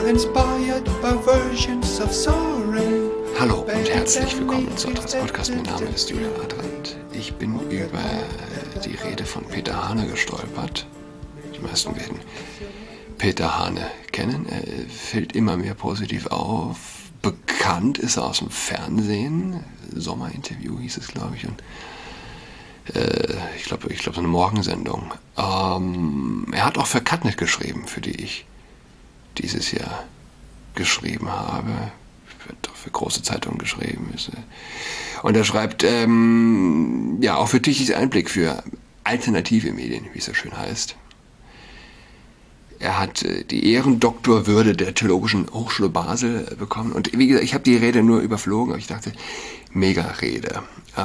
inspired by versions of soaring. Hallo und herzlich willkommen zu Adrans Podcast. Mein Name ist Julian Adrand. Ich bin über die Rede von Peter Hane gestolpert. Die meisten werden Peter Hane kennen. Er fällt immer mehr positiv auf. Bekannt ist er aus dem Fernsehen. Sommerinterview hieß es, glaube ich. Und ich glaube, so eine Morgensendung. Er hat auch für Cutnet geschrieben, für die ich dieses Jahr geschrieben habe. Wird auch für große Zeitungen geschrieben. Und er schreibt, auch für Tichys Einblick für alternative Medien, wie es so schön heißt. Er hat die Ehrendoktorwürde der Theologischen Hochschule Basel bekommen. Und wie gesagt, ich habe die Rede nur überflogen, aber ich dachte, mega Rede.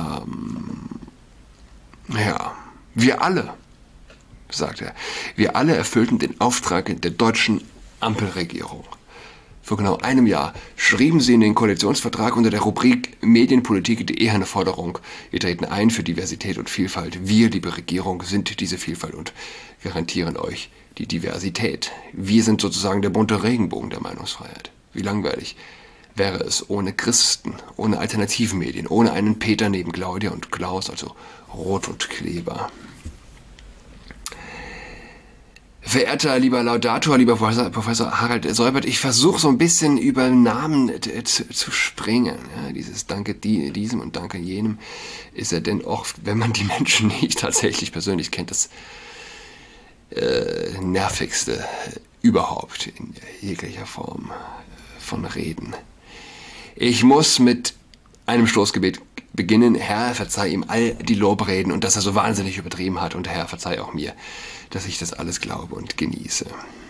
Wir alle, sagt er, wir alle erfüllten den Auftrag der deutschen Ampelregierung. Vor genau einem Jahr schrieben sie in den Koalitionsvertrag unter der Rubrik Medienpolitik die eherne Forderung: Wir treten ein für Diversität und Vielfalt. Wir, liebe Regierung, sind diese Vielfalt und garantieren euch die Diversität. Wir sind sozusagen der bunte Regenbogen der Meinungsfreiheit. Wie langweilig wäre es ohne Christen, ohne Alternativmedien, ohne einen Peter neben Claudia und Klaus, also Rot und Kleber. Verehrter lieber Laudator, lieber Professor Harald Seubert, ich versuche so ein bisschen über Namen zu springen. Ja, dieses Danke diesem und Danke jenem ist ja denn oft, wenn man die Menschen nicht tatsächlich persönlich kennt, das nervigste überhaupt in jeglicher Form von Reden. Ich muss mit einem Stoßgebet beginnen. Herr, verzeih ihm all die Lobreden und dass er so wahnsinnig übertrieben hat. Und Herr, verzeih auch mir, dass ich das alles glaube und genieße.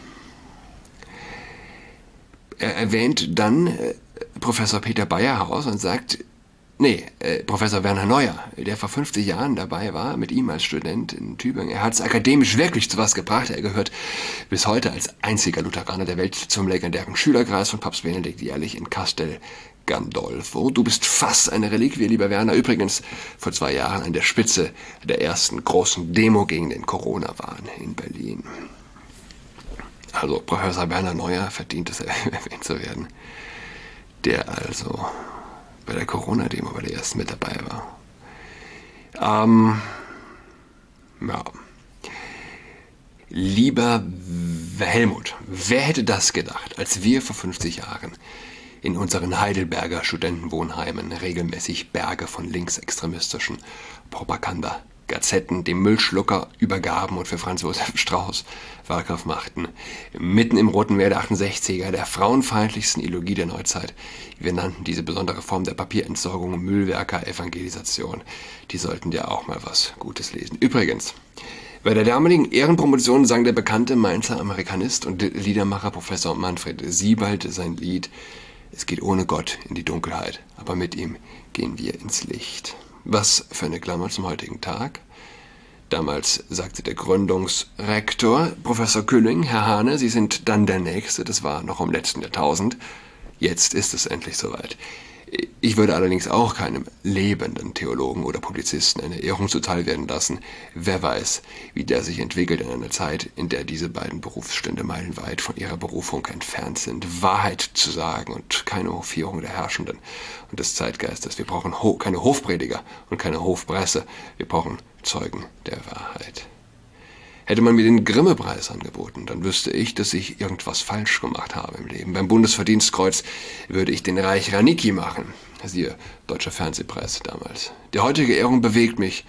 Er erwähnt dann Professor Peter Bayerhaus und sagt, Professor Werner Neuer, der vor 50 Jahren dabei war, mit ihm als Student in Tübingen. Er hat es akademisch wirklich zu was gebracht. Er gehört bis heute als einziger Lutheraner der Welt zum legendären Schülerkreis von Papst Benedikt jährlich in Castel Gandolfo. Du bist fast eine Reliquie, lieber Werner. Übrigens vor 2 Jahren an der Spitze der ersten großen Demo gegen den Corona-Wahn in Berlin. Also Professor Werner Neuer verdient es, erwähnt zu werden, der also bei der Corona-Demo bei der ersten mit dabei war. Lieber Helmut, wer hätte das gedacht, als wir vor 50 Jahren in unseren Heidelberger Studentenwohnheimen regelmäßig Berge von linksextremistischen Propaganda-Gazetten dem Müllschlucker übergaben und für Franz Josef Strauß Wahlkampf machten. Mitten im Roten Meer der 68er, der frauenfeindlichsten Ideologie der Neuzeit. Wir nannten diese besondere Form der Papierentsorgung Müllwerker-Evangelisation. Die sollten ja auch mal was Gutes lesen. Übrigens, bei der damaligen Ehrenpromotion sang der bekannte Mainzer Amerikanist und Liedermacher Professor Manfred Siebald sein Lied Es geht ohne Gott in die Dunkelheit, aber mit ihm gehen wir ins Licht. Was für eine Klammer zum heutigen Tag. Damals sagte der Gründungsrektor, Professor Külling, Herr Hane, Sie sind dann der Nächste, das war noch im letzten Jahrtausend. Jetzt ist es endlich soweit. Ich würde allerdings auch keinem lebenden Theologen oder Publizisten eine Ehrung zuteil werden lassen. Wer weiß, wie der sich entwickelt in einer Zeit, in der diese beiden Berufsstände meilenweit von ihrer Berufung entfernt sind. Wahrheit zu sagen und keine Hofierung der Herrschenden und des Zeitgeistes. Wir brauchen keine Hofprediger und keine Hofpresse. Wir brauchen Zeugen der Wahrheit. Hätte man mir den Grimme-Preis angeboten, dann wüsste ich, dass ich irgendwas falsch gemacht habe im Leben. Beim Bundesverdienstkreuz würde ich den Reich Ranicki machen. Siehe, Deutscher Fernsehpreis damals. Die heutige Ehrung bewegt mich.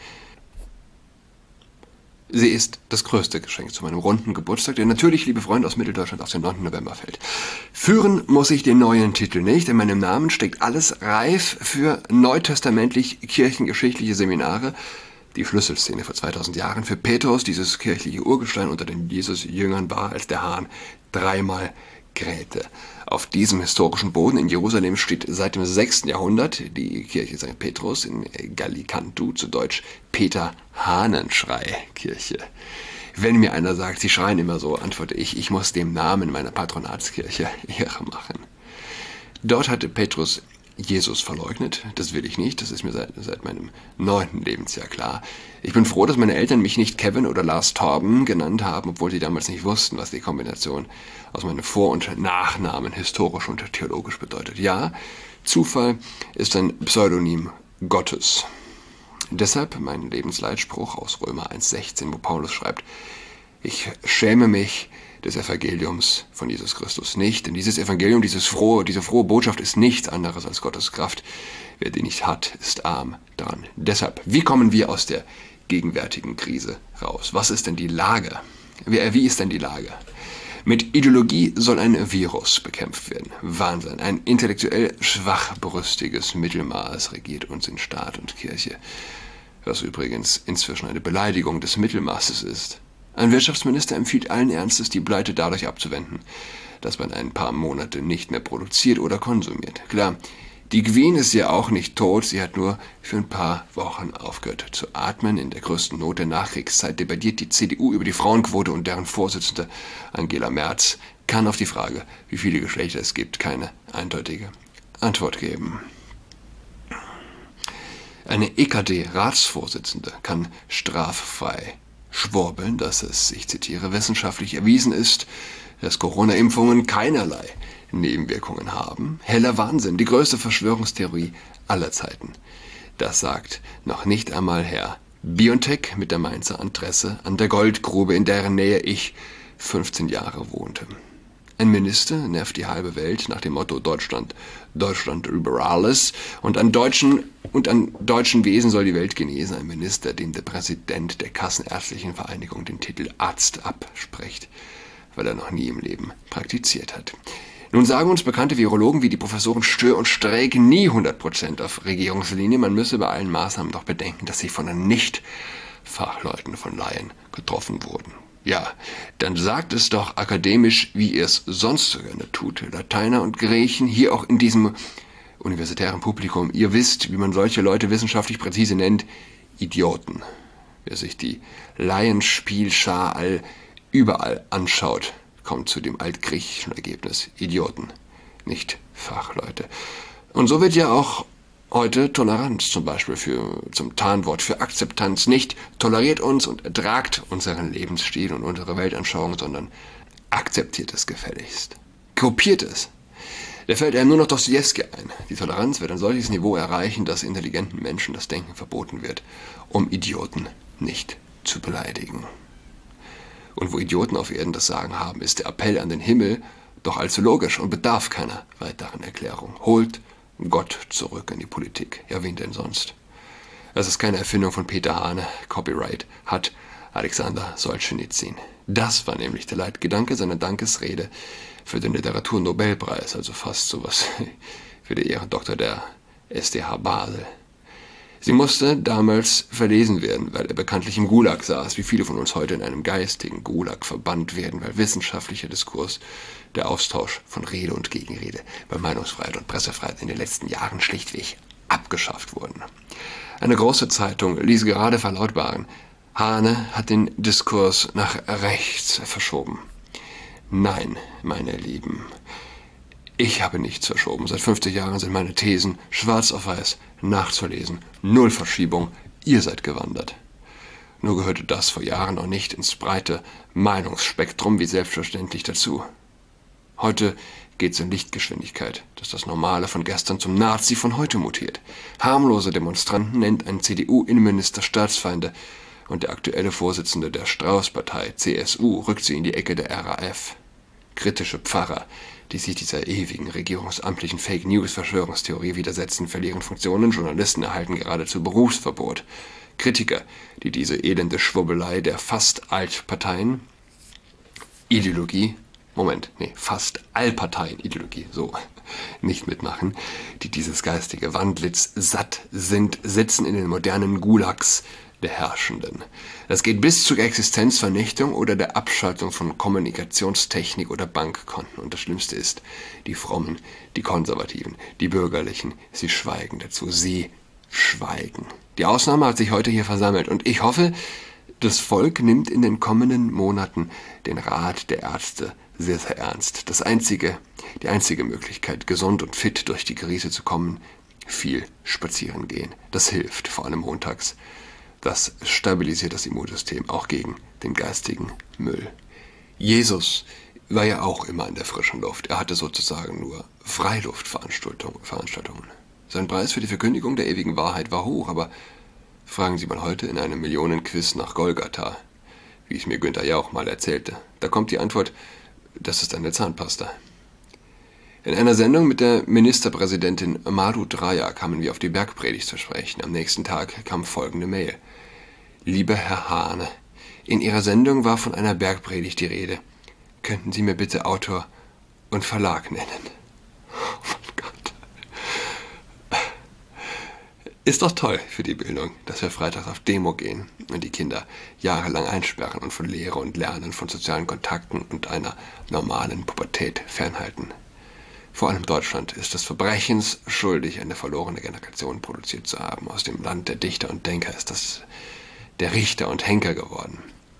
Sie ist das größte Geschenk zu meinem runden Geburtstag, der natürlich, liebe Freunde, aus Mitteldeutschland auf den 9. November fällt. Führen muss ich den neuen Titel nicht. In meinem Namen steckt alles reif für neutestamentlich kirchengeschichtliche Seminare. Die Schlüsselszene vor 2000 Jahren für Petrus, dieses kirchliche Urgestein unter den Jesus-Jüngern, war, als der Hahn 3-mal krähte. Auf diesem historischen Boden in Jerusalem steht seit dem 6. Jahrhundert die Kirche St. Petrus in Gallicantu, zu Deutsch Peter-Hahnenschrei-Kirche. Wenn mir einer sagt, Sie schreien immer so, antworte ich muss dem Namen meiner Patronatskirche Ehre machen. Dort hatte Petrus Jesus verleugnet. Das will ich nicht, das ist mir seit meinem 9. Lebensjahr klar. Ich bin froh, dass meine Eltern mich nicht Kevin oder Lars Torben genannt haben, obwohl sie damals nicht wussten, was die Kombination aus meinem Vor- und Nachnamen historisch und theologisch bedeutet. Ja, Zufall ist ein Pseudonym Gottes. Deshalb mein Lebensleitspruch aus Römer 1,16, wo Paulus schreibt: Ich schäme mich des Evangeliums von Jesus Christus nicht, denn dieses Evangelium, diese frohe Botschaft ist nichts anderes als Gottes Kraft. Wer die nicht hat, ist arm daran. Deshalb, wie kommen wir aus der gegenwärtigen Krise raus? Was ist denn die Lage? Wie ist denn die Lage? Mit Ideologie soll ein Virus bekämpft werden. Wahnsinn. Ein intellektuell schwachbrüstiges Mittelmaß regiert uns in Staat und Kirche. Was übrigens inzwischen eine Beleidigung des Mittelmaßes ist. Ein Wirtschaftsminister empfiehlt allen Ernstes, die Pleite dadurch abzuwenden, dass man ein paar Monate nicht mehr produziert oder konsumiert. Klar, die Queen ist ja auch nicht tot, sie hat nur für ein paar Wochen aufgehört zu atmen. In der größten Not der Nachkriegszeit debattiert die CDU über die Frauenquote und deren Vorsitzende Angela Merz kann auf die Frage, wie viele Geschlechter es gibt, keine eindeutige Antwort geben. Eine EKD-Ratsvorsitzende kann straffrei schwurbeln, dass es, ich zitiere, wissenschaftlich erwiesen ist, dass Corona-Impfungen keinerlei Nebenwirkungen haben. Heller Wahnsinn, die größte Verschwörungstheorie aller Zeiten. Das sagt noch nicht einmal Herr BioNTech mit der Mainzer Adresse an der Goldgrube, in deren Nähe ich 15 Jahre wohnte. Ein Minister nervt die halbe Welt nach dem Motto Deutschland über alles und an deutschen Wesen soll die Welt genesen. Ein Minister, dem der Präsident der Kassenärztlichen Vereinigung den Titel Arzt abspricht, weil er noch nie im Leben praktiziert hat. Nun sagen uns bekannte Virologen wie die Professoren Stör und Streeck nie 100% auf Regierungslinie. Man müsse bei allen Maßnahmen doch bedenken, dass sie von Nicht-Fachleuten, von Laien getroffen wurden. Ja, dann sagt es doch akademisch, wie ihr es sonst so gerne tut. Lateiner und Griechen, hier auch in diesem universitären Publikum. Ihr wisst, wie man solche Leute wissenschaftlich präzise nennt, Idioten. Wer sich die Laienspielschar überall anschaut, kommt zu dem altgriechischen Ergebnis. Idioten, nicht Fachleute. Und so wird ja auch heute Toleranz zum Beispiel zum Tarnwort für Akzeptanz. Nicht toleriert uns und ertragt unseren Lebensstil und unsere Weltanschauung, sondern akzeptiert es gefälligst. Kopiert es. Da fällt einem nur noch Dostojewski ein. Die Toleranz wird ein solches Niveau erreichen, dass intelligenten Menschen das Denken verboten wird, um Idioten nicht zu beleidigen. Und wo Idioten auf Erden das Sagen haben, ist der Appell an den Himmel doch allzu logisch und bedarf keiner weiteren Erklärung. Holt Gott zurück in die Politik. Ja, wen denn sonst? Es ist keine Erfindung von Peter Hane. Copyright hat Alexander Solzhenitsyn. Das war nämlich der Leitgedanke seiner Dankesrede für den Literaturnobelpreis, also fast sowas für die Ehrendoktor der SDH Basel. Sie musste damals verlesen werden, weil er bekanntlich im Gulag saß, wie viele von uns heute in einem geistigen Gulag verbannt werden, weil wissenschaftlicher Diskurs, der Austausch von Rede und Gegenrede bei Meinungsfreiheit und Pressefreiheit in den letzten Jahren schlichtweg abgeschafft wurden. Eine große Zeitung ließ gerade verlautbaren, Hane hat den Diskurs nach rechts verschoben. Nein, meine Lieben, ich habe nichts verschoben. Seit 50 Jahren sind meine Thesen schwarz auf weiß nachzulesen. Null Verschiebung, ihr seid gewandert. Nur gehörte das vor Jahren noch nicht ins breite Meinungsspektrum wie selbstverständlich dazu. Heute geht's in Lichtgeschwindigkeit, dass das Normale von gestern zum Nazi von heute mutiert. Harmlose Demonstranten nennt ein CDU-Innenminister Staatsfeinde und der aktuelle Vorsitzende der Strauß-Partei, CSU, rückt sie in die Ecke der RAF. Kritische Pfarrer, die sich dieser ewigen regierungsamtlichen Fake-News-Verschwörungstheorie widersetzen, verlieren Funktionen, Journalisten erhalten geradezu Berufsverbot. Kritiker, die diese elende Schwurbelei der Fast-Alt-Parteien fast Allparteien-Ideologie, so, nicht mitmachen, die dieses geistige Wandlitz satt sind, sitzen in den modernen Gulags der Herrschenden. Das geht bis zur Existenzvernichtung oder der Abschaltung von Kommunikationstechnik oder Bankkonten. Und das Schlimmste ist, die Frommen, die Konservativen, die Bürgerlichen, sie schweigen dazu. Sie schweigen. Die Ausnahme hat sich heute hier versammelt und ich hoffe, Das Volk nimmt in den kommenden Monaten den Rat der Ärzte sehr, sehr ernst. Die einzige Möglichkeit, gesund und fit durch die Krise zu kommen, viel spazieren gehen. Das hilft, vor allem montags. Das stabilisiert das Immunsystem, auch gegen den geistigen Müll. Jesus war ja auch immer in der frischen Luft. Er hatte sozusagen nur Freiluftveranstaltungen. Sein Preis für die Verkündigung der ewigen Wahrheit war hoch, aber fragen Sie mal heute in einem Millionenquiz nach Golgatha, wie es mir Günther Jauch mal erzählte. Da kommt die Antwort, das ist eine Zahnpasta. In einer Sendung mit der Ministerpräsidentin Madhu Draya kamen wir auf die Bergpredigt zu sprechen. Am nächsten Tag kam folgende Mail. Lieber Herr Hahn, in Ihrer Sendung war von einer Bergpredigt die Rede. Könnten Sie mir bitte Autor und Verlag nennen? Oh mein Gott. Ist doch toll für die Bildung, dass wir freitags auf Demo gehen und die Kinder jahrelang einsperren und von Lehre und Lernen, von sozialen Kontakten und einer normalen Pubertät fernhalten. Vor allem Deutschland ist des Verbrechens schuldig, eine verlorene Generation produziert zu haben. Aus dem Land der Dichter und Denker ist das der Richter und Henker geworden.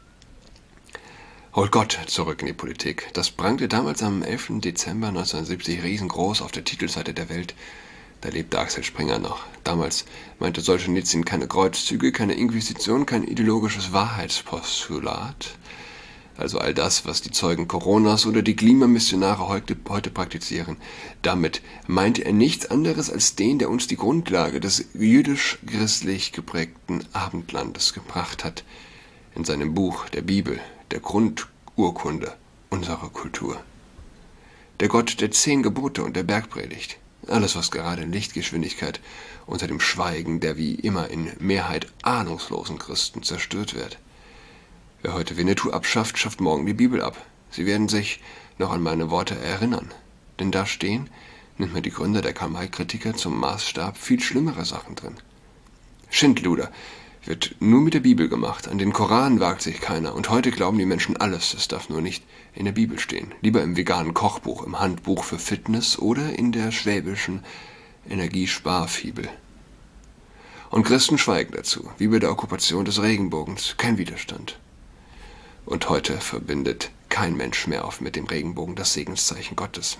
Holt Gott zurück in die Politik. Das prangte damals am 11. Dezember 1970 riesengroß auf der Titelseite der Welt. Da lebte Axel Springer noch. Damals meinte Solschenizyn keine Kreuzzüge, keine Inquisition, kein ideologisches Wahrheitspostulat. Also all das, was die Zeugen Coronas oder die Klimamissionare heute praktizieren. Damit meinte er nichts anderes als den, der uns die Grundlage des jüdisch-christlich geprägten Abendlandes gebracht hat. In seinem Buch der Bibel, der Grundurkunde unserer Kultur. Der Gott der 10 Gebote und der Bergpredigt. Alles, was gerade in Lichtgeschwindigkeit unter dem Schweigen der wie immer in Mehrheit ahnungslosen Christen zerstört wird. Wer heute Winnetou abschafft, schafft morgen die Bibel ab. Sie werden sich noch an meine Worte erinnern. Denn da stehen, nimmt man die Gründer der Karl-May-Kritiker zum Maßstab, viel schlimmere Sachen drin. Schindluder wird nur mit der Bibel gemacht. An den Koran wagt sich keiner. Und heute glauben die Menschen alles. Es darf nur nicht in der Bibel stehen. Lieber im veganen Kochbuch, im Handbuch für Fitness oder in der schwäbischen Energiesparfibel. Und Christen schweigen dazu, wie bei der Okkupation des Regenbogens. Kein Widerstand. Und heute verbindet kein Mensch mehr mit dem Regenbogen das Segenszeichen Gottes.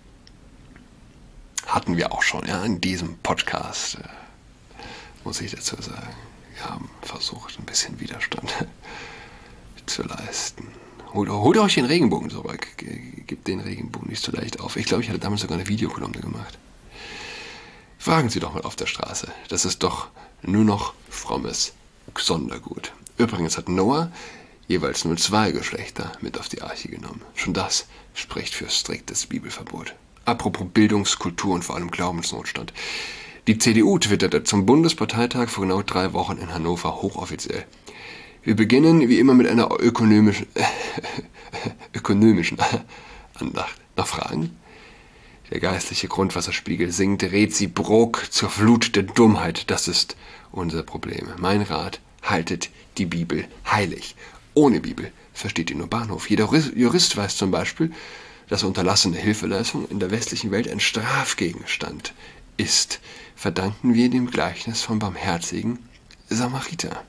Hatten wir auch schon, ja, in diesem Podcast, muss ich dazu sagen. Wir haben versucht, ein bisschen Widerstand zu leisten. Holt euch den Regenbogen zurück. Gebt den Regenbogen nicht so leicht auf. Ich glaube, ich hatte damals sogar eine Videokolumne gemacht. Fragen Sie doch mal auf der Straße. Das ist doch nur noch frommes Sondergut. Übrigens hat Noah jeweils nur 2 Geschlechter mit auf die Arche genommen. Schon das spricht für striktes Bibelverbot. Apropos Bildungskultur und vor allem Glaubensnotstand. Die CDU twitterte zum Bundesparteitag vor genau 3 Wochen in Hannover hochoffiziell. Wir beginnen wie immer mit einer ökonomischen Andacht. Noch Fragen? Der geistliche Grundwasserspiegel sinkt reziprok zur Flut der Dummheit. Das ist unser Problem. Mein Rat, haltet die Bibel heilig. Ohne Bibel versteht ihr nur Bahnhof. Jeder Jurist weiß zum Beispiel, dass unterlassene Hilfeleistung in der westlichen Welt ein Strafgegenstand ist. Verdanken wir dem Gleichnis vom barmherzigen Samariter.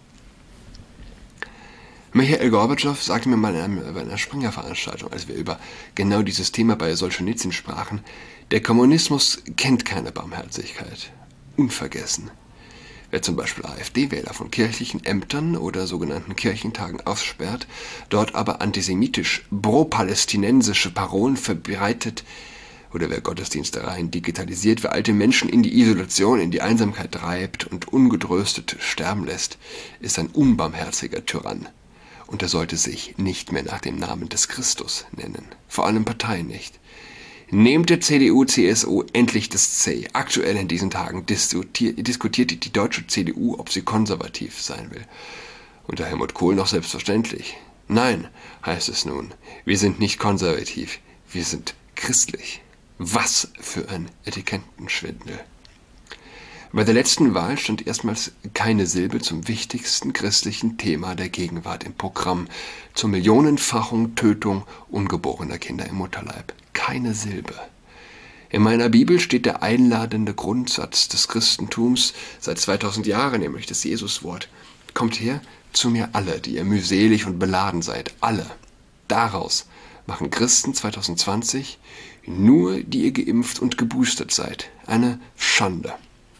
Michael Gorbatschow sagte mir mal bei einer Springer-Veranstaltung, als wir über genau dieses Thema bei Solschenizyn sprachen, der Kommunismus kennt keine Barmherzigkeit. Unvergessen. Wer zum Beispiel AfD-Wähler von kirchlichen Ämtern oder sogenannten Kirchentagen aussperrt, dort aber antisemitisch pro-palästinensische Parolen verbreitet, oder wer Gottesdienste rein digitalisiert, wer alte Menschen in die Isolation, in die Einsamkeit treibt und ungetröstet sterben lässt, ist ein unbarmherziger Tyrann. Und er sollte sich nicht mehr nach dem Namen des Christus nennen. Vor allem Parteien nicht. Nehmt der CDU, CSU endlich das C. Aktuell in diesen Tagen diskutiert die deutsche CDU, ob sie konservativ sein will. Unter Helmut Kohl noch selbstverständlich. Nein, heißt es nun, wir sind nicht konservativ, wir sind christlich. Was für ein Etikettenschwindel. Bei der letzten Wahl stand erstmals keine Silbe zum wichtigsten christlichen Thema der Gegenwart im Programm, zur Millionenfachung Tötung ungeborener Kinder im Mutterleib. Keine Silbe. In meiner Bibel steht der einladende Grundsatz des Christentums seit 2000 Jahren, nämlich das Jesuswort. Kommt her, zu mir alle, die ihr mühselig und beladen seid, alle. Daraus machen Christen 2020 nur, die ihr geimpft und geboostert seid, eine Schande.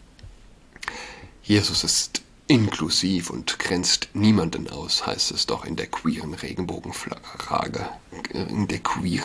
Jesus ist inklusiv und grenzt niemanden aus, heißt es doch in der queeren Regenbogenfrage. In der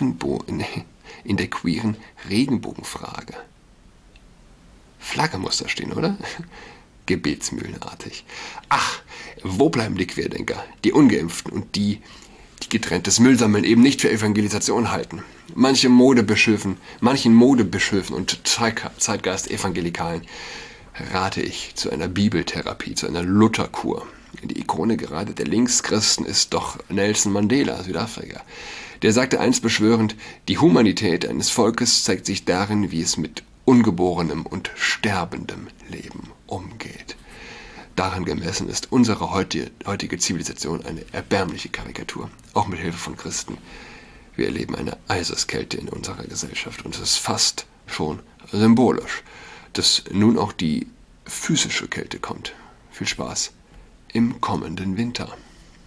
queeren Regenbogenfrage. Flagge muss da stehen, oder? Gebetsmühlenartig. Ach, wo bleiben die Querdenker, die Ungeimpften und die getrenntes Müllsammeln eben nicht für Evangelisation halten? Manchen Modebischöfen und Zeitgeist-Evangelikalen rate ich zu einer Bibeltherapie, zu einer Lutherkur. Die Ikone gerade der Linkschristen ist doch Nelson Mandela, Südafrika. Der sagte einst beschwörend, die Humanität eines Volkes zeigt sich darin, wie es mit ungeborenem und sterbendem Leben umgeht. Daran gemessen ist unsere heutige Zivilisation eine erbärmliche Karikatur, auch mit Hilfe von Christen. Wir erleben eine Eiseskälte in unserer Gesellschaft und es ist fast schon symbolisch, dass nun auch die physische Kälte kommt. Viel Spaß im kommenden Winter.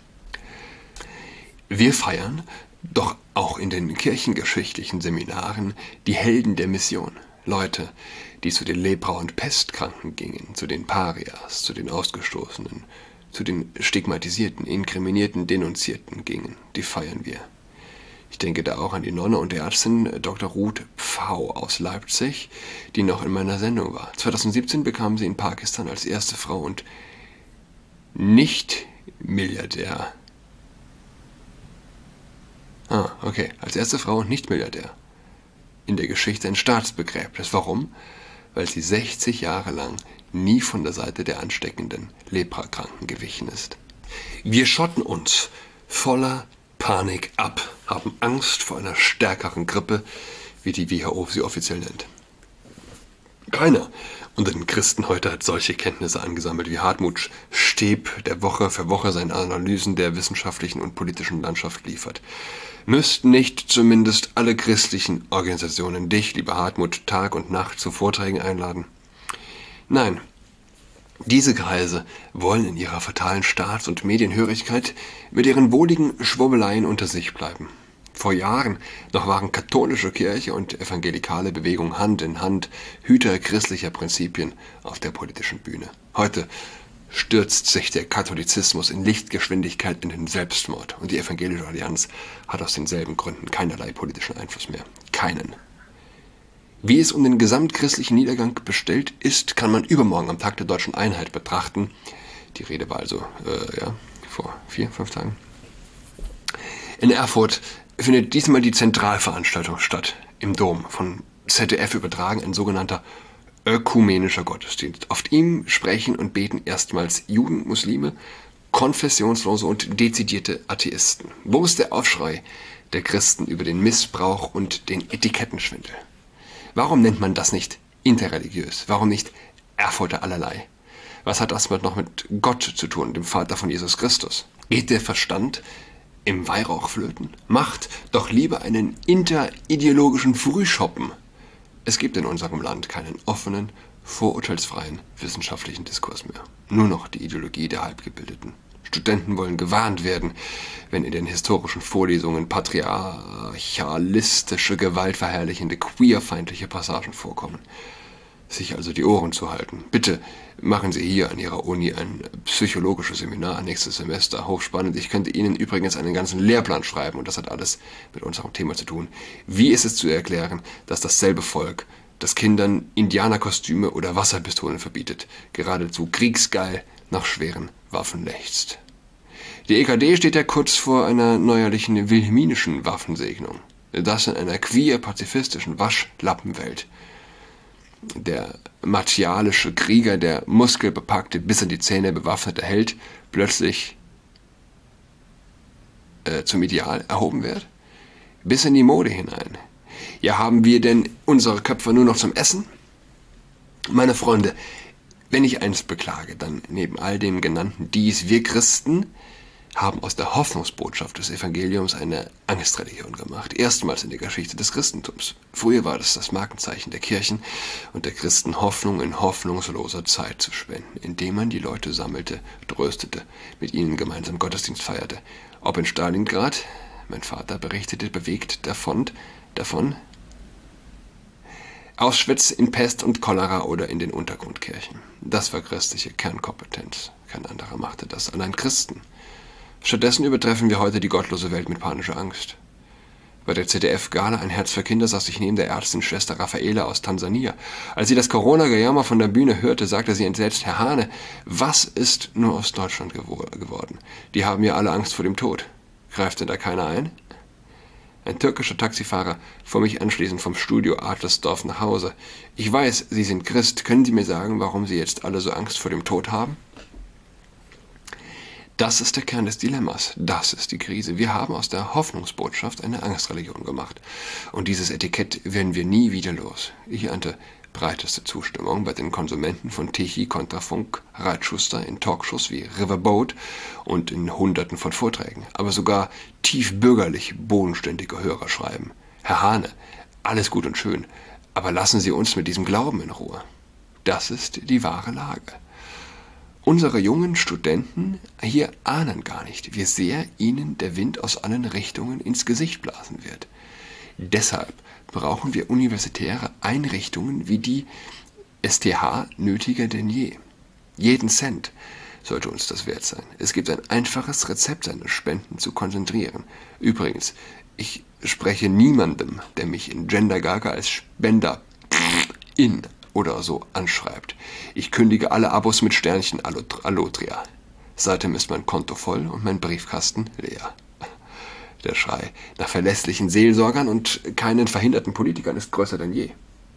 Wir feiern, doch auch in den kirchengeschichtlichen Seminaren, die Helden der Mission. Leute, die zu den Lepra- und Pestkranken gingen, zu den Parias, zu den Ausgestoßenen, zu den Stigmatisierten, Inkriminierten, Denunzierten gingen. Die feiern wir. Ich denke da auch an die Nonne und Ärztin Dr. Ruth Pfau aus Leipzig, die noch in meiner Sendung war. 2017 bekam sie in Pakistan als erste Frau und Nicht-Milliardär. Als erste Frau und Nicht-Milliardär in der Geschichte ein Staatsbegräbnis. Warum? Weil sie 60 Jahre lang nie von der Seite der ansteckenden Leprakranken gewichen ist. Wir schotten uns voller Panik ab, haben Angst vor einer stärkeren Grippe, wie die WHO sie offiziell nennt. Keiner unter den Christen heute hat solche Kenntnisse angesammelt wie Hartmut Steb, der Woche für Woche seine Analysen der wissenschaftlichen und politischen Landschaft liefert. Müssten nicht zumindest alle christlichen Organisationen dich, lieber Hartmut, Tag und Nacht zu Vorträgen einladen? Nein. Diese Kreise wollen in ihrer fatalen Staats- und Medienhörigkeit mit ihren wohligen Schwurbeleien unter sich bleiben. Vor Jahren noch waren katholische Kirche und evangelikale Bewegung Hand in Hand Hüter christlicher Prinzipien auf der politischen Bühne. Heute stürzt sich der Katholizismus in Lichtgeschwindigkeit in den Selbstmord und die Evangelische Allianz hat aus denselben Gründen keinerlei politischen Einfluss mehr. Keinen. Wie es um den gesamtchristlichen Niedergang bestellt ist, kann man übermorgen am Tag der Deutschen Einheit betrachten. Die Rede war also vor 4-5 Tagen. In Erfurt findet diesmal die Zentralveranstaltung statt, im Dom, von ZDF übertragen, ein sogenannter ökumenischer Gottesdienst. Auf ihm sprechen und beten erstmals Juden, Muslime, Konfessionslose und dezidierte Atheisten. Wo ist der Aufschrei der Christen über den Missbrauch und den Etikettenschwindel? Warum nennt man das nicht interreligiös? Warum nicht Erfurter allerlei? Was hat das noch mit Gott zu tun, dem Vater von Jesus Christus? Geht der Verstand im Weihrauch flöten? Macht doch lieber einen interideologischen Frühschoppen. Es gibt in unserem Land keinen offenen, vorurteilsfreien wissenschaftlichen Diskurs mehr. Nur noch die Ideologie der Halbgebildeten. Studenten wollen gewarnt werden, wenn in den historischen Vorlesungen patriarchalistische, gewaltverherrlichende, queerfeindliche Passagen vorkommen. Sich also die Ohren zu halten. Bitte machen Sie hier an Ihrer Uni ein psychologisches Seminar nächstes Semester. Hochspannend. Ich könnte Ihnen übrigens einen ganzen Lehrplan schreiben und das hat alles mit unserem Thema zu tun. Wie ist es zu erklären, dass dasselbe Volk, das Kindern Indianerkostüme oder Wasserpistolen verbietet, geradezu kriegsgeil nach schweren Waffen lechzt? Die EKD steht ja kurz vor einer neuerlichen wilhelminischen Waffensegnung. Das in einer queer-pazifistischen Waschlappenwelt. Der martialische Krieger, der muskelbepackte, bis an die Zähne bewaffnete Held, plötzlich zum Ideal erhoben wird? Bis in die Mode hinein. Ja, haben wir denn unsere Köpfe nur noch zum Essen? Meine Freunde, wenn ich eins beklage, dann neben all dem Genannten dies: Wir Christen haben aus der Hoffnungsbotschaft des Evangeliums eine Angstreligion gemacht. Erstmals in der Geschichte des Christentums. Früher war das Markenzeichen der Kirchen und der Christen, Hoffnung in hoffnungsloser Zeit zu spenden, indem man die Leute sammelte, tröstete, mit ihnen gemeinsam Gottesdienst feierte. Ob in Stalingrad, mein Vater berichtete bewegt davon, Auschwitz, in Pest und Cholera oder in den Untergrundkirchen. Das war christliche Kernkompetenz. Kein anderer machte das, allein Christen. Stattdessen übertreffen wir heute die gottlose Welt mit panischer Angst. Bei der ZDF-Gala Ein Herz für Kinder saß ich neben der Ärztin Schwester Raffaela aus Tansania. Als sie das Corona-Gejammer von der Bühne hörte, sagte sie entsetzt: Herr Hahne, was ist nur aus Deutschland geworden? Die haben ja alle Angst vor dem Tod. Greift denn da keiner ein? Ein türkischer Taxifahrer fuhr mich anschließend vom Studio Adlersdorf nach Hause. Ich weiß, Sie sind Christ. Können Sie mir sagen, warum Sie jetzt alle so Angst vor dem Tod haben? Das ist der Kern des Dilemmas. Das ist die Krise. Wir haben aus der Hoffnungsbotschaft eine Angstreligion gemacht. Und dieses Etikett werden wir nie wieder los. Ich ernte breiteste Zustimmung bei den Konsumenten von Tichy, Kontrafunk, Reitschuster in Talkshows wie Riverboat und in Hunderten von Vorträgen. Aber sogar tief bürgerlich bodenständige Hörer schreiben: Herr Hahne, alles gut und schön, aber lassen Sie uns mit diesem Glauben in Ruhe. Das ist die wahre Lage. Unsere jungen Studenten hier ahnen gar nicht, wie sehr ihnen der Wind aus allen Richtungen ins Gesicht blasen wird. Deshalb brauchen wir universitäre Einrichtungen wie die STH nötiger denn je. Jeden Cent sollte uns das wert sein. Es gibt ein einfaches Rezept, seine Spenden zu konzentrieren. Übrigens, ich spreche niemandem, der mich in Gendergaga als Spender in oder so anschreibt. Ich kündige alle Abos mit Sternchen Allotria. Seitdem ist mein Konto voll und mein Briefkasten leer. Der Schrei nach verlässlichen Seelsorgern und keinen verhinderten Politikern ist größer denn je.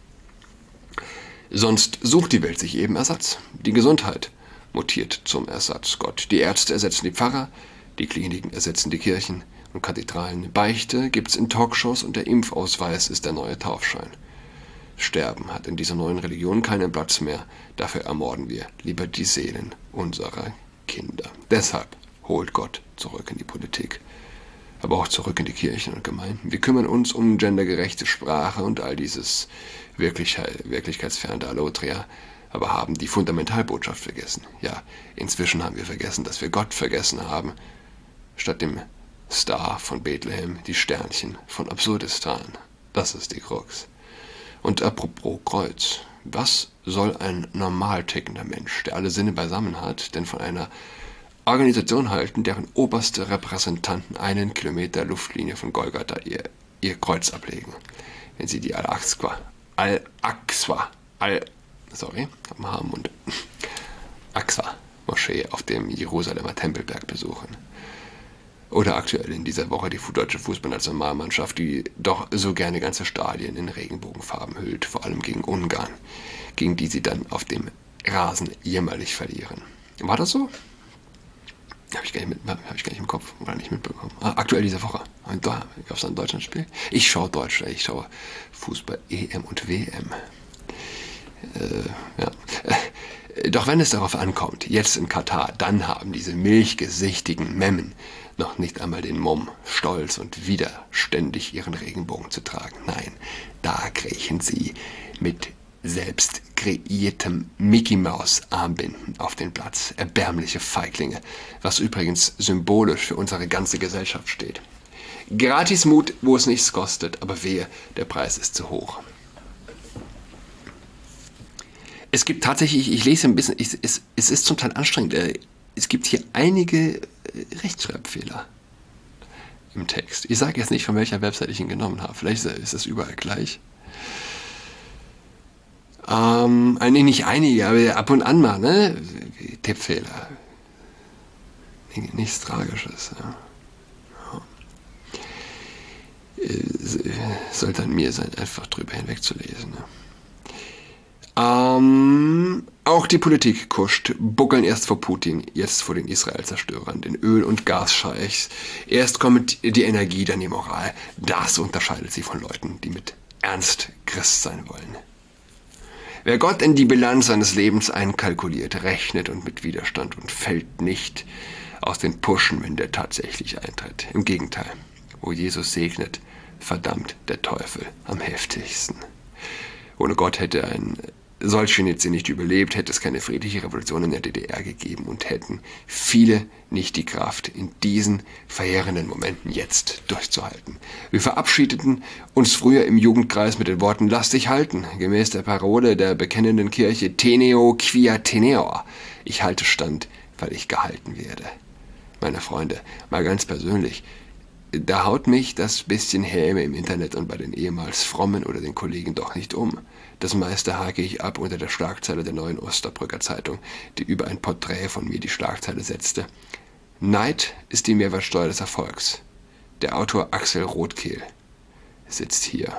Sonst sucht die Welt sich eben Ersatz. Die Gesundheit mutiert zum Ersatzgott. Die Ärzte ersetzen die Pfarrer, die Kliniken ersetzen die Kirchen und Kathedralen. Beichte gibt's in Talkshows und der Impfausweis ist der neue Taufschein. Sterben hat in dieser neuen Religion keinen Platz mehr. Dafür ermorden wir lieber die Seelen unserer Kinder. Deshalb holt Gott zurück in die Politik, aber auch zurück in die Kirchen und Gemeinden. Wir kümmern uns um gendergerechte Sprache und all dieses wirklichkeitsferne Allotria, aber haben die Fundamentalbotschaft vergessen. Ja, inzwischen haben wir vergessen, dass wir Gott vergessen haben. Statt dem Star von Bethlehem die Sternchen von Absurdistan. Das ist die Krux. Und apropos Kreuz, was soll ein normal tickender Mensch, der alle Sinne beisammen hat, denn von einer Organisation halten, deren oberste Repräsentanten 1 Kilometer Luftlinie von Golgatha ihr Kreuz ablegen, wenn sie die Al-Aqsa Moschee auf dem Jerusalemer Tempelberg besuchen. Oder aktuell in dieser Woche die deutsche Fußballnationalmannschaft, die doch so gerne ganze Stadien in Regenbogenfarben hüllt, vor allem gegen Ungarn, gegen die sie dann auf dem Rasen jämmerlich verlieren. War das so? Habe ich gar nicht im Kopf oder nicht mitbekommen. Aktuell diese Woche. Da gab es ein Deutschlandspiel. Ich schaue Fußball EM und WM. Ja. Doch wenn es darauf ankommt, jetzt in Katar, dann haben diese milchgesichtigen Memmen noch nicht einmal den Mumm, stolz und widerständig ihren Regenbogen zu tragen. Nein, da kriechen sie mit selbst kreiertem Mickey-Maus-Armbinden auf den Platz. Erbärmliche Feiglinge, was übrigens symbolisch für unsere ganze Gesellschaft steht. Gratismut, wo es nichts kostet, aber wehe, der Preis ist zu hoch. Es gibt tatsächlich, ich lese ein bisschen, es ist zum Teil anstrengend, es gibt hier einige Rechtschreibfehler im Text. Ich sage jetzt nicht, von welcher Website ich ihn genommen habe, vielleicht ist das überall gleich. Nicht einige, aber ab und an mal, ne? Tippfehler. Nichts Tragisches. Ja. Sollte an mir sein, einfach drüber hinwegzulesen. Ne? Auch die Politik kuscht, buckeln erst vor Putin, jetzt vor den Israel-Zerstörern, den Öl- und Gasscheichs. Erst kommt die Energie, dann die Moral. Das unterscheidet sie von Leuten, die mit Ernst Christ sein wollen. Wer Gott in die Bilanz seines Lebens einkalkuliert, rechnet und mit Widerstand und fällt nicht aus den Puschen, wenn der tatsächlich eintritt. Im Gegenteil, wo Jesus segnet, verdammt der Teufel am heftigsten. Ohne Gott hätte ein Solzhenitsyn nicht überlebt, hätte es keine friedliche Revolution in der DDR gegeben und hätten viele nicht die Kraft, in diesen verheerenden Momenten jetzt durchzuhalten. Wir verabschiedeten uns früher im Jugendkreis mit den Worten "Lass dich halten", gemäß der Parole der bekennenden Kirche "Teneo quia teneor", ich halte stand, weil ich gehalten werde. Meine Freunde, mal ganz persönlich, da haut mich das bisschen Häme im Internet und bei den ehemals Frommen oder den Kollegen doch nicht um. Das meiste hake ich ab unter der Schlagzeile der Neuen Osterbrücker Zeitung, die über ein Porträt von mir die Schlagzeile setzte: Neid ist die Mehrwertsteuer des Erfolgs. Der Autor Axel Rothkehl sitzt hier.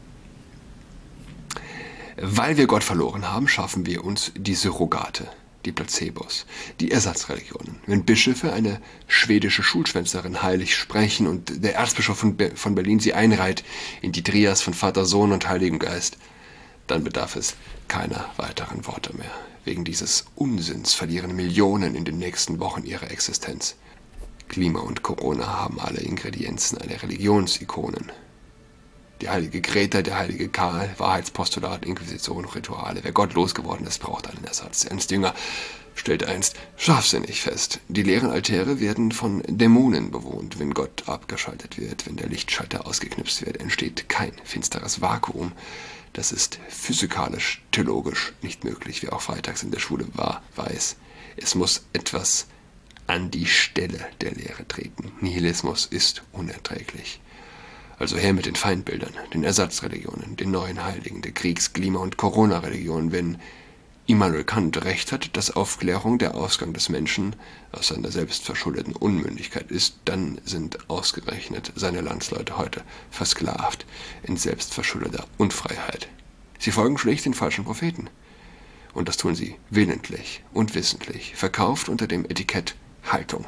Weil wir Gott verloren haben, schaffen wir uns die Surrogate, die Placebos, die Ersatzreligionen. Wenn Bischöfe eine schwedische Schulschwänzerin heilig sprechen und der Erzbischof von Berlin sie einreiht in die Trias von Vater, Sohn und Heiligem Geist, dann bedarf es keiner weiteren Worte mehr. Wegen dieses Unsinns verlieren Millionen in den nächsten Wochen ihre Existenz. Klima und Corona haben alle Ingredienzen einer Religionsikonen. Die heilige Greta, der heilige Karl, Wahrheitspostulat, Inquisition, Rituale. Wer Gott losgeworden ist, braucht einen Ersatz. Ernst Jünger stellte einst scharfsinnig fest: Die leeren Altäre werden von Dämonen bewohnt. Wenn Gott abgeschaltet wird, wenn der Lichtschalter ausgeknipst wird, entsteht kein finsteres Vakuum. Das ist physikalisch, theologisch nicht möglich. Wer auch freitags in der Schule war, weiß, es muss etwas an die Stelle der Lehre treten. Nihilismus ist unerträglich. Also her mit den Feindbildern, den Ersatzreligionen, den neuen Heiligen, der Kriegs-, Klima- und Corona-Religion. Wenn Immanuel Kant recht hat, dass Aufklärung der Ausgang des Menschen aus seiner selbstverschuldeten Unmündigkeit ist, dann sind ausgerechnet seine Landsleute heute versklavt in selbstverschuldeter Unfreiheit. Sie folgen schlicht den falschen Propheten. Und das tun sie willentlich und wissentlich, verkauft unter dem Etikett Haltung.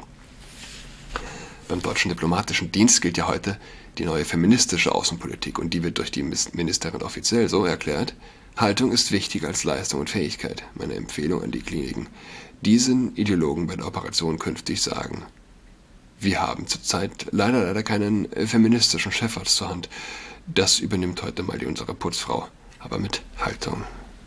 Beim Deutschen Diplomatischen Dienst gilt ja heute die neue feministische Außenpolitik und die wird durch die Ministerin offiziell so erklärt: Haltung ist wichtiger als Leistung und Fähigkeit. Meine Empfehlung an die Kliniken: Diesen Ideologen bei der Operation künftig sagen: Wir haben zurzeit leider keinen feministischen Chefarzt zur Hand. Das übernimmt heute mal unsere Putzfrau, aber mit Haltung.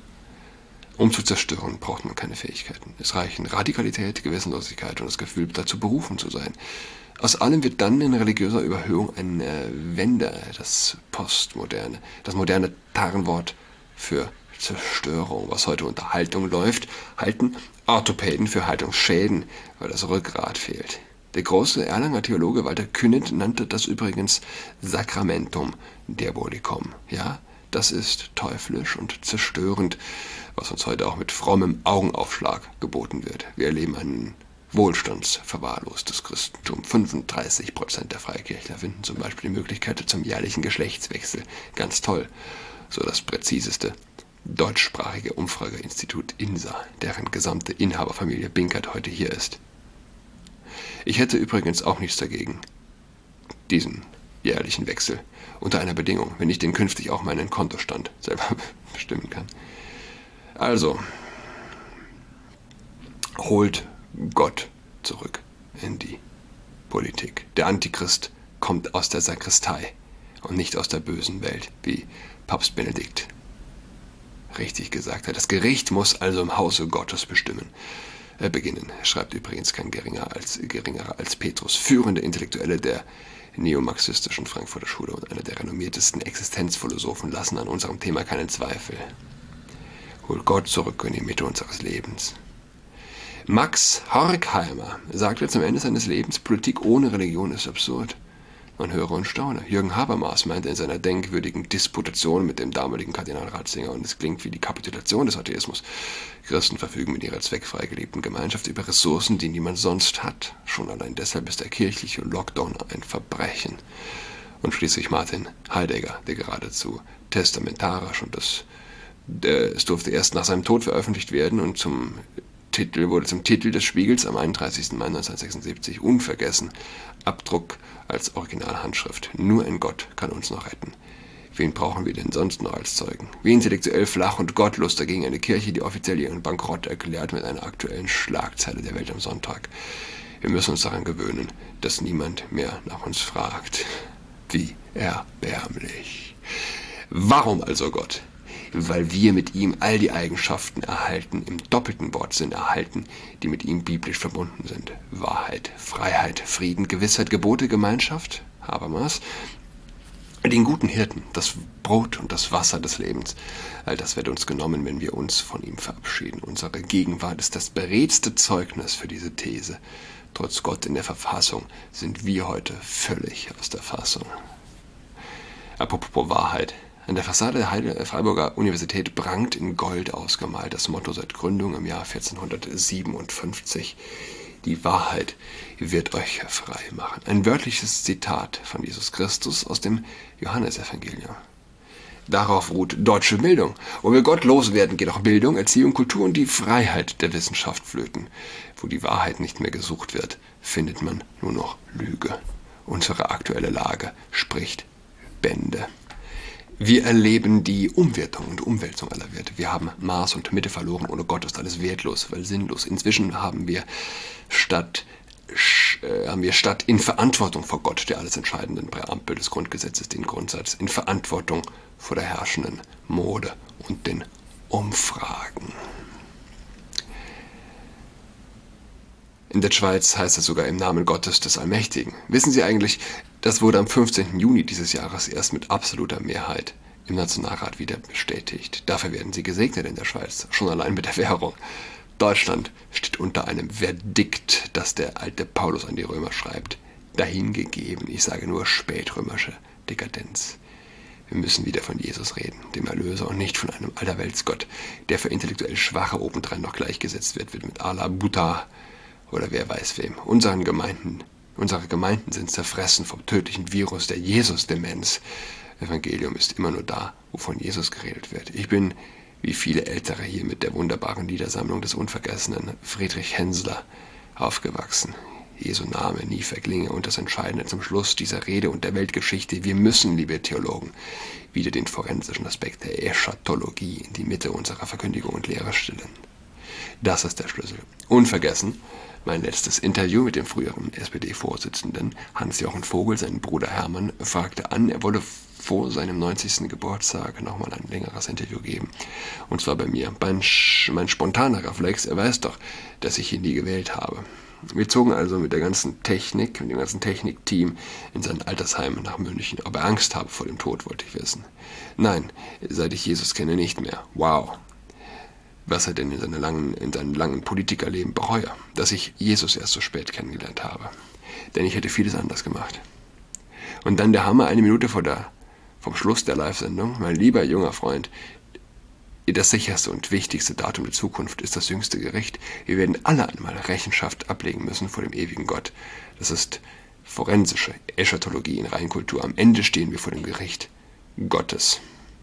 Um zu zerstören, braucht man keine Fähigkeiten. Es reichen Radikalität, Gewissenlosigkeit und das Gefühl, dazu berufen zu sein. Aus allem wird dann in religiöser Überhöhung eine Wende, das Postmoderne, das moderne Tarnwort für Zerstörung, was heute unter Haltung läuft, halten Orthopäden für Haltungsschäden, weil das Rückgrat fehlt. Der große Erlanger Theologe Walter Künneth nannte das übrigens Sacramentum Diabolicum. Ja, das ist teuflisch und zerstörend, was uns heute auch mit frommem Augenaufschlag geboten wird. Wir erleben ein wohlstandsverwahrlostes Christentum. 35% der Freikirchler finden zum Beispiel die Möglichkeit zum jährlichen Geschlechtswechsel ganz toll. So das präziseste deutschsprachige Umfrageinstitut INSA, deren gesamte Inhaberfamilie Binkert heute hier ist. Ich hätte übrigens auch nichts dagegen, diesen jährlichen Wechsel, unter einer Bedingung, wenn ich den künftig auch meinen Kontostand selber bestimmen kann. Also, holt Gott zurück in die Politik. Der Antichrist kommt aus der Sakristei und nicht aus der bösen Welt, wie Papst Benedikt richtig gesagt hat. Das Gericht muss also im Hause Gottes beginnen, schreibt übrigens kein geringerer als Petrus, führende Intellektuelle der neomarxistischen Frankfurter Schule und einer der renommiertesten Existenzphilosophen, lassen an unserem Thema keinen Zweifel. Holt Gott zurück in die Mitte unseres Lebens. Max Horkheimer sagte zum Ende seines Lebens: Politik ohne Religion ist absurd. Man höre und staune. Jürgen Habermas meinte in seiner denkwürdigen Disputation mit dem damaligen Kardinal Ratzinger, und es klingt wie die Kapitulation des Atheismus: Christen verfügen mit ihrer zweckfrei gelebten Gemeinschaft über Ressourcen, die niemand sonst hat. Schon allein deshalb ist der kirchliche Lockdown ein Verbrechen. Und schließlich Martin Heidegger, der geradezu testamentarisch, und es durfte erst nach seinem Tod veröffentlicht werden und wurde zum Titel des Spiegels am 31. Mai 1976 unvergessen. Abdruck als Originalhandschrift. Nur ein Gott kann uns noch retten. Wen brauchen wir denn sonst noch als Zeugen? Wie intellektuell flach und gottlos dagegen eine Kirche, die offiziell ihren Bankrott erklärt mit einer aktuellen Schlagzeile der Welt am Sonntag. Wir müssen uns daran gewöhnen, dass niemand mehr nach uns fragt. Wie erbärmlich. Warum also Gott? Weil wir mit ihm all die Eigenschaften erhalten, im doppelten Wortsinn erhalten, die mit ihm biblisch verbunden sind. Wahrheit, Freiheit, Frieden, Gewissheit, Gebote, Gemeinschaft, Habermas, den guten Hirten, das Brot und das Wasser des Lebens. All das wird uns genommen, wenn wir uns von ihm verabschieden. Unsere Gegenwart ist das beredtste Zeugnis für diese These. Trotz Gott in der Verfassung sind wir heute völlig aus der Fassung. Apropos Wahrheit. An der Fassade der Freiburger Universität prangt in Gold ausgemalt das Motto seit Gründung im Jahr 1457. Die Wahrheit wird euch frei machen. Ein wörtliches Zitat von Jesus Christus aus dem Johannesevangelium. Darauf ruht deutsche Bildung. Wo wir Gott loswerden, geht auch Bildung, Erziehung, Kultur und die Freiheit der Wissenschaft flöten. Wo die Wahrheit nicht mehr gesucht wird, findet man nur noch Lüge. Unsere aktuelle Lage spricht Bände. Wir erleben die Umwertung und Umwälzung aller Werte. Wir haben Maß und Mitte verloren. Ohne Gott ist alles wertlos, weil sinnlos. Inzwischen haben wir statt in Verantwortung vor Gott, der alles entscheidenden Präambel des Grundgesetzes, den Grundsatz, in Verantwortung vor der herrschenden Mode und den Umfragen. In der Schweiz heißt es sogar im Namen Gottes des Allmächtigen. Wissen Sie eigentlich, das wurde am 15. Juni dieses Jahres erst mit absoluter Mehrheit im Nationalrat wieder bestätigt. Dafür werden Sie gesegnet in der Schweiz, schon allein mit der Währung. Deutschland steht unter einem Verdikt, das der alte Paulus an die Römer schreibt. Dahingegeben, ich sage nur spätrömische Dekadenz. Wir müssen wieder von Jesus reden, dem Erlöser, und nicht von einem Allerweltsgott, der für intellektuell Schwache obendrein noch gleichgesetzt wird mit Allah, Buddha oder wer weiß wem. Unsere Gemeinden sind zerfressen vom tödlichen Virus der Jesus-Demenz. Evangelium ist immer nur da, wo von Jesus geredet wird. Ich bin, wie viele Ältere hier, mit der wunderbaren Liedersammlung des unvergessenen Friedrich Hensler aufgewachsen. Jesu Name nie verklinge, und das Entscheidende zum Schluss dieser Rede und der Weltgeschichte: Wir müssen, liebe Theologen, wieder den forensischen Aspekt der Eschatologie in die Mitte unserer Verkündigung und Lehre stellen. Das ist der Schlüssel. Unvergessen mein letztes Interview mit dem früheren SPD-Vorsitzenden Hans-Jochen Vogel. Sein Bruder Hermann fragte an, er wolle vor seinem 90. Geburtstag nochmal ein längeres Interview geben. Und zwar bei mir. Mein spontaner Reflex: er weiß doch, dass ich ihn nie gewählt habe. Wir zogen also mit dem ganzen Technikteam in sein Altersheim nach München. Ob er Angst habe vor dem Tod, wollte ich wissen. Nein, seit ich Jesus kenne, nicht mehr. Wow. Was er denn in seinem langen Politikerleben bereue, dass ich Jesus erst so spät kennengelernt habe. Denn ich hätte vieles anders gemacht. Und dann der Hammer, eine Minute vom Schluss der Live-Sendung: Mein lieber junger Freund, das sicherste und wichtigste Datum der Zukunft ist das jüngste Gericht. Wir werden alle einmal Rechenschaft ablegen müssen vor dem ewigen Gott. Das ist forensische Eschatologie in Reinkultur. Am Ende stehen wir vor dem Gericht Gottes.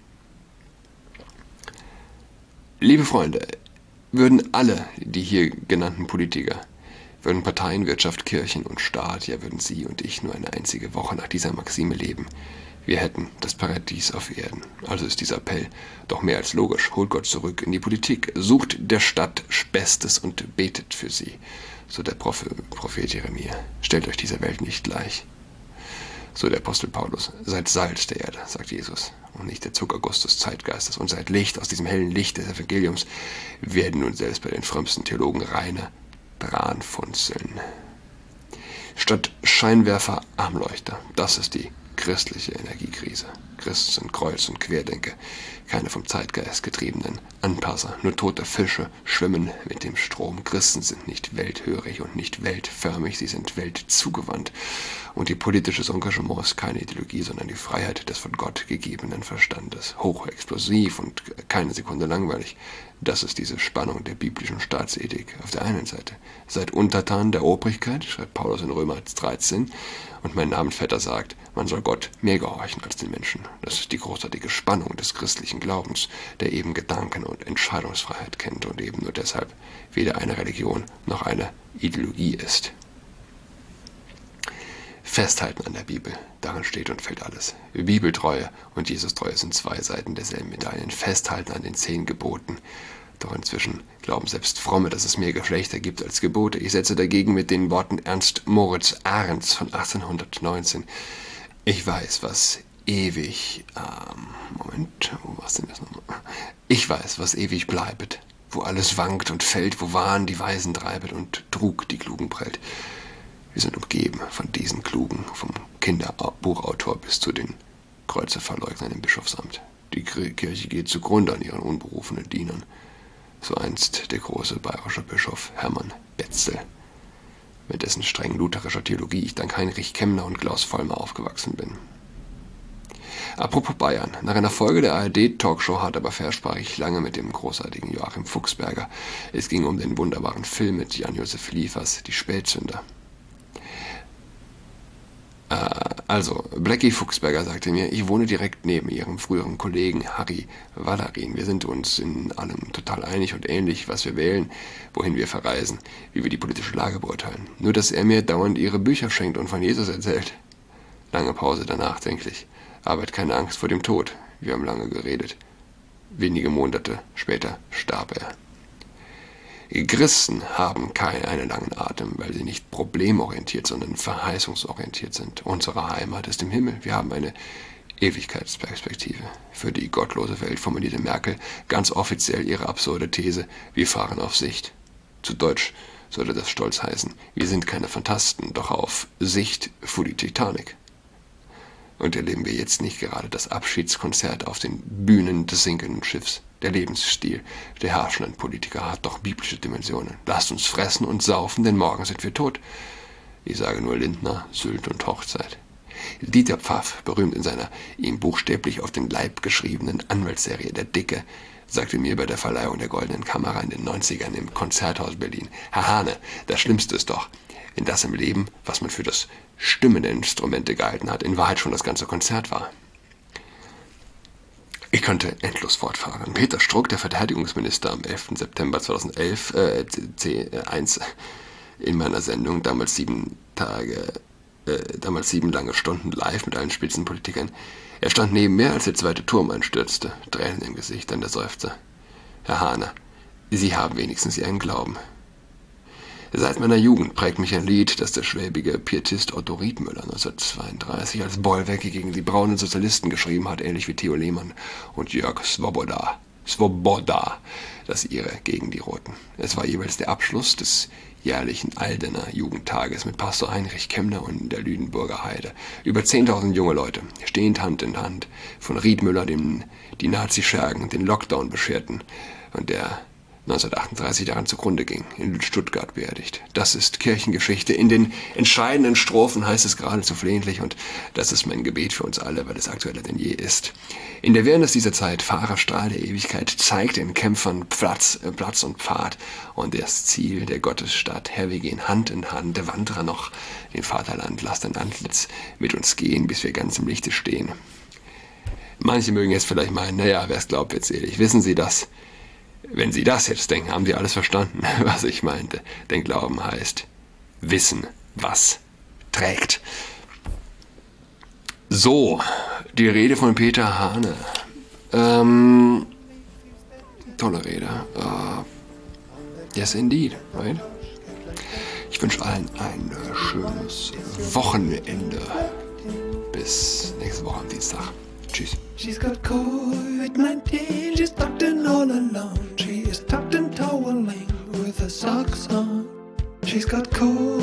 Liebe Freunde, würden alle die hier genannten Politiker, würden Parteien, Wirtschaft, Kirchen und Staat, ja, würden Sie und ich nur eine einzige Woche nach dieser Maxime leben, wir hätten das Paradies auf Erden. Also ist dieser Appell doch mehr als logisch. Holt Gott zurück in die Politik, sucht der Stadt Bestes und betet für sie. So der Prophet Jeremia: Stellt euch dieser Welt nicht gleich. So der Apostel Paulus: Seid Salz der Erde, sagt Jesus, und nicht der Zuckerguss des Zeitgeistes. Und seid Licht. Aus diesem hellen Licht des Evangeliums werden nun selbst bei den frömmsten Theologen reine Dranfunzeln. Statt Scheinwerfer Armleuchter. Das ist die christliche Energiekrise. Christen sind Kreuz- und Querdenker, keine vom Zeitgeist getriebenen Anpasser. Nur tote Fische schwimmen mit dem Strom. Christen sind nicht welthörig und nicht weltförmig, sie sind weltzugewandt. Und ihr politisches Engagement ist keine Ideologie, sondern die Freiheit des von Gott gegebenen Verstandes. Hochexplosiv und keine Sekunde langweilig. Das ist diese Spannung der biblischen Staatsethik. Auf der einen Seite: Seid untertan der Obrigkeit, schreibt Paulus in Römer 13, und mein Namensvetter sagt, man soll Gott mehr gehorchen als den Menschen. Das ist die großartige Spannung des christlichen Glaubens, der eben Gedanken- und Entscheidungsfreiheit kennt und eben nur deshalb weder eine Religion noch eine Ideologie ist. Festhalten an der Bibel, daran steht und fällt alles. Bibeltreue und Jesus-Treue sind zwei Seiten derselben Medaillen. Festhalten an den 10 Geboten, Doch inzwischen glauben selbst Fromme, dass es mehr Geschlechter gibt als Gebote. Ich setze dagegen mit den Worten Ernst Moritz Arendts von 1819. Ich weiß, was ewig... wo war's denn das nochmal? Ich weiß, was ewig bleibet, wo alles wankt und fällt, wo Wahn die Weisen treibet und Trug die Klugen prellt. Wir sind umgeben von diesen Klugen, vom Kinderbuchautor bis zu den Kreuzeverleugnern im Bischofsamt. Die Kirche geht zugrunde an ihren unberufenen Dienern. So einst der große bayerische Bischof Hermann Betzel, mit dessen streng lutherischer Theologie ich dank Heinrich Kemmner und Klaus Vollmer aufgewachsen bin. Apropos Bayern. Nach einer Folge der ARD-Talkshow Hart aber fair sprach ich lange mit dem großartigen Joachim Fuchsberger. Es ging um den wunderbaren Film mit Jan-Josef Liefers, Die Spätzünder. Blackie Fuchsberger sagte mir, ich wohne direkt neben ihrem früheren Kollegen Harry Wallarin. Wir sind uns in allem total einig und ähnlich, was wir wählen, wohin wir verreisen, wie wir die politische Lage beurteilen. Nur, dass er mir dauernd ihre Bücher schenkt und von Jesus erzählt. Lange Pause danach, denklich. Arbeit, keine Angst vor dem Tod. Wir haben lange geredet. Wenige Monate später starb er. Christen haben keinen langen Atem, weil sie nicht problemorientiert, sondern verheißungsorientiert sind. Unsere Heimat ist im Himmel. Wir haben eine Ewigkeitsperspektive. Für die gottlose Welt formulierte Merkel ganz offiziell ihre absurde These, wir fahren auf Sicht. Zu Deutsch sollte das stolz heißen, wir sind keine Phantasten, doch auf Sicht fuhr die Titanic. Und erleben wir jetzt nicht gerade das Abschiedskonzert auf den Bühnen des sinkenden Schiffs. Der Lebensstil der herrschenden Politiker hat doch biblische Dimensionen. Lasst uns fressen und saufen, denn morgen sind wir tot. Ich sage nur Lindner, Sylt und Hochzeit. Dieter Pfaff, berühmt in seiner ihm buchstäblich auf den Leib geschriebenen Anwaltsserie Der Dicke, sagte mir bei der Verleihung der Goldenen Kamera in den 90ern im Konzerthaus Berlin, Herr Hahne, das Schlimmste ist doch, wenn das im Leben, was man für das Stimmen der Instrumente gehalten hat, in Wahrheit schon das ganze Konzert war. Ich könnte endlos fortfahren. Peter Struck, der Verteidigungsminister, am 11. September 2011, C1 in meiner Sendung, damals 7 lange Stunden live mit allen Spitzenpolitikern. Er stand neben mir, als der zweite Turm einstürzte, Tränen im Gesicht, dann der Seufzer. Herr Hahne, Sie haben wenigstens Ihren Glauben. Seit meiner Jugend prägt mich ein Lied, das der schwäbige Pietist Otto Riedmüller 1932 als Bollwerke gegen die braunen Sozialisten geschrieben hat, ähnlich wie Theo Lehmann und Jörg Swoboda, das ihre gegen die Roten. Es war jeweils der Abschluss des jährlichen Aldener Jugendtages mit Pastor Heinrich Kemmner und der Lüdenburger Heide. Über 10.000 junge Leute, stehend Hand in Hand, von Riedmüller, dem die Nazi-Schergen den Lockdown bescherten und der 1938 daran zugrunde ging, in Stuttgart beerdigt. Das ist Kirchengeschichte. In den entscheidenden Strophen heißt es geradezu flehentlich und das ist mein Gebet für uns alle, weil es aktueller denn je ist. In der Wirrnis dieser Zeit, Fahrerstrahl der Ewigkeit, zeigt den Kämpfern Platz und Pfad und das Ziel der Gottesstadt. Herr, wir gehen Hand in Hand, der Wanderer noch den Vaterland, lass dein Antlitz mit uns gehen, bis wir ganz im Lichte stehen. Manche mögen jetzt vielleicht meinen, naja, wer es glaubt, wird selig. Wissen Sie das? Wenn Sie das jetzt denken, haben Sie alles verstanden, was ich meinte. Denn Glauben heißt wissen, was trägt. So, die Rede von Peter Hahne. Tolle Rede. Yes, indeed, right? Ich wünsche allen ein schönes Wochenende. Bis nächste Woche am Dienstag. Tschüss. She's got COVID-19, she's tucked in all alone. She is tucked and toweling with her socks on. She's got COVID.